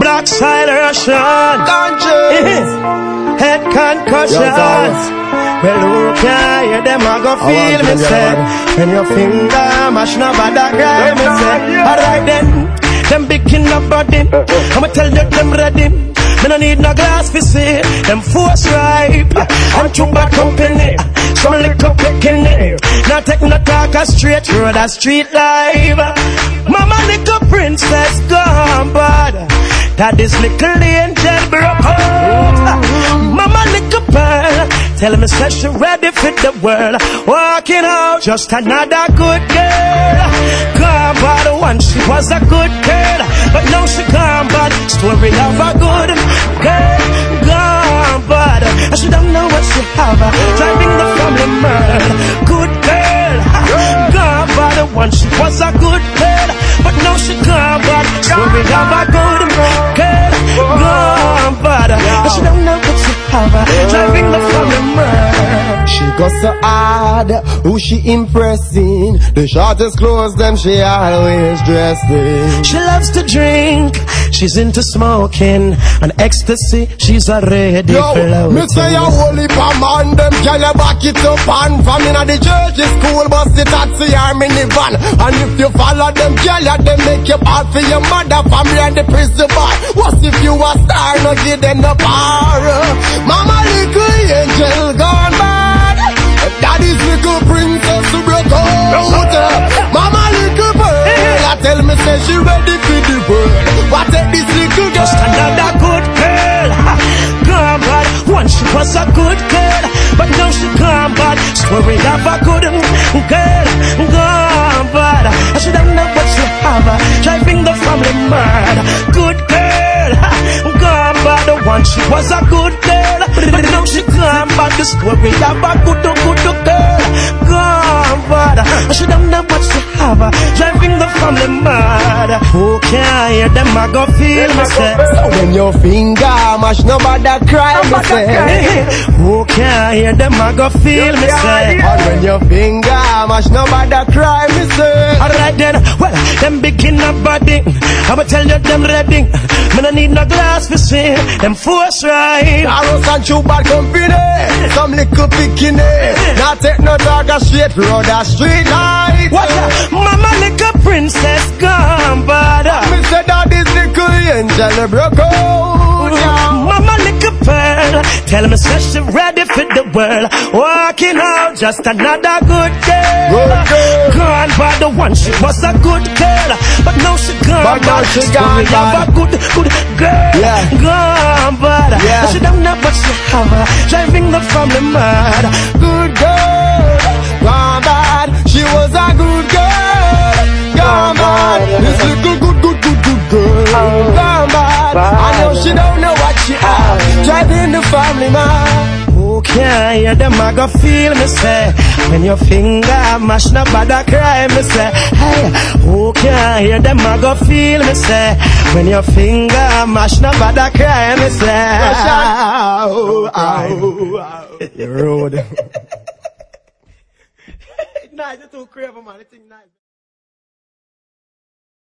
Black side Russian. Head concussion. Well, who can hear them? I go feel me say. When your finger mash no bother cry me say. Alright then, them big in the body. I'ma tell you them ready. Me no need no glass for see. Them force ripe and too bad company. Some little picking it. Now take no talk a straight road, a street life. Mama little princess gone bad. That is little angel broke out. Mama little pearl, tell me say she ready for the world. Walking out, just another good girl. Gone bad once she was a good girl, but now she gone bad. Story of a good girl, gone bad. And she don't know what she have, driving the family mad. Good girl, gone bad once she was a good girl, but now she gone bad. Story of a good girl, gone bad. And she don't know what she have, driving the family mad. She got so hard, who she impressing? The shortest clothes them she always dressed in. She loves to drink, she's into smoking, and ecstasy, she's already floating. Me say a holy man, them can you back it up and from in the church, school, bus, the taxi or minivan. And if you follow them, girl, they make you bad for your mother, family and the prison bar. What if you a star, no give them no power? Mama little angel gone bad. Daddy's little princess who broke out. Mama little pearl, I tell me say she ready for the world. What take this little girl? Just another good girl. Gone bad. Once she was a good girl, but now she gone bad. Story of a good girl, gone bad. And she don't know what she have, driving the family mad. Good girl, gone bad. Once she was a good girl, but now she gone bad. The story of a good girl, gone bad. And she don't know what she have, driving the family mad. Who can hear them? I go feel me say. So when your finger mash, nobody cry me say. Who can hear them? I go feel me say. And when your finger mash, nobody cry me say. Alright then, well, them begin a body. I'ma tell you them ready. Me no need no glass for see. Them force right. Arrows and too bad company. Some little bikini. Not take no dog a straight road, a street light. What? Mama little princess gone bad. Me say that this little angel broke out. Mama little pearl, tell me say she ready for the world. Walking out, just another good girl. Gone bad the one, she was a good girl, but now she gone bad. She gone A bad. good girl, gone bad. And she don't know what she have, driving the family mad. Good girl, gone bad. She was a good girl, gone bad. This little good girl, gone bad. I know she don't know what she have, driving the family mad. Who can hear them? I go feel me say. When your finger mash, no bother cry me say. Hey, who can hear them? I go feel me say. When your finger mash, no bother cry me say. Road. Nice, it's too crazy, man. It's nice.